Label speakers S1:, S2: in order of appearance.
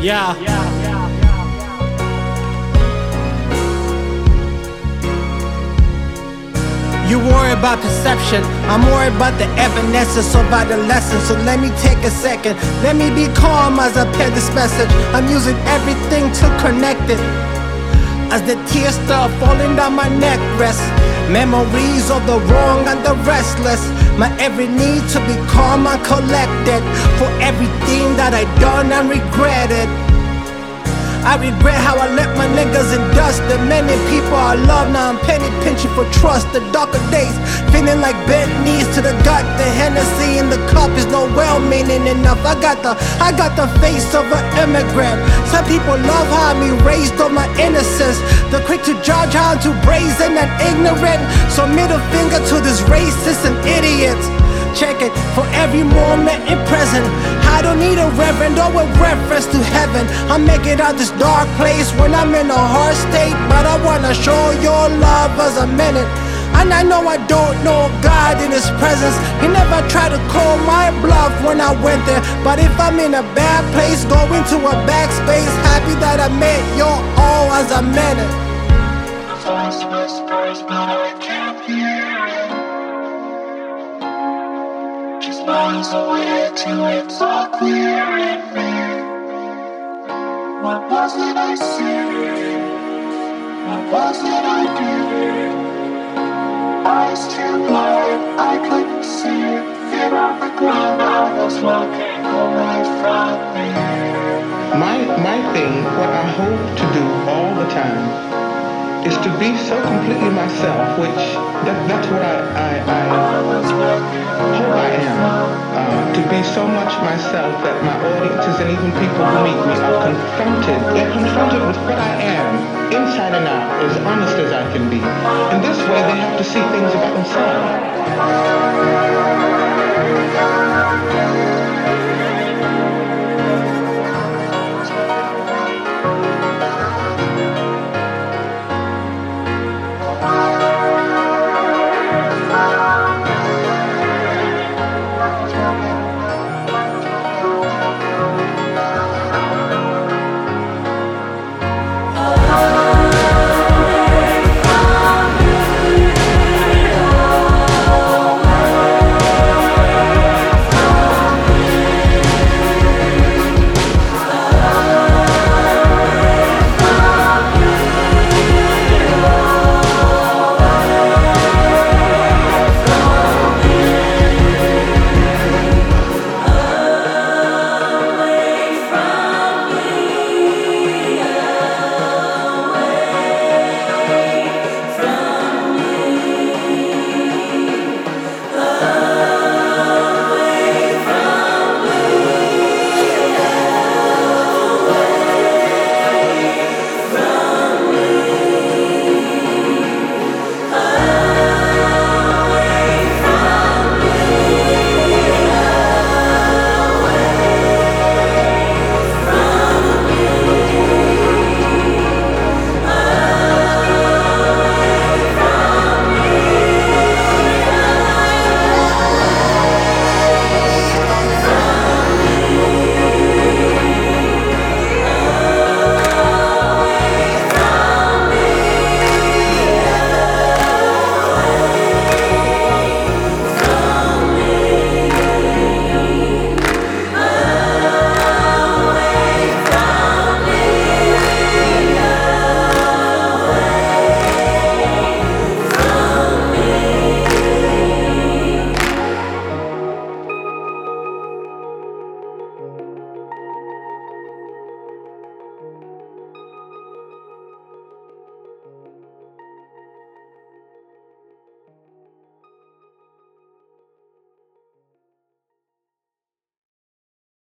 S1: Yeah. You worry about perception, I'm worried about the evanescence of adolescence. So let me take a second, let me be calm as I pen this message. I'm using everything to connect it. As the tears start falling down my neck rest, memories of the wrong and the restless. My every need to be calm and collected, for everything that I done and regretted. I regret how I let my niggas in dust. The many people I love, now I'm penny pinching for trust. The darker days, feeling like bent knees to the gut. The Hennessy in the cup is no well-meaning enough. I got the face of an immigrant. Some people love how I'm erased on my innocence. They're quick to judge how I'm too brazen and ignorant. So middle finger to these racists and idiots. Check it, for every moment in present. I don't need a reverend or a reference to heaven. I'm making out this dark place when I'm in a hard state, but I wanna show your love as a minute. And I know I don't know God in His presence. He never tried to call my bluff when I went there. But if I'm in a bad place, go into a backspace. Happy that I met your all as I meant it.
S2: Voice whispers, but I can't hear it. Just miles away till it's all clear in me. What was it I said? What was it I did? Eyes too blind, I couldn't see it. Feet on the ground, I was walking away from me.
S3: My thing, what I hope to do all the time, is to be so completely myself, which that's what I hope I am. To be so much myself that my audiences and even people who meet me are confronted. They're confronted with what I am, inside and out, as honest as I can be. In this way, they have to see things about themselves.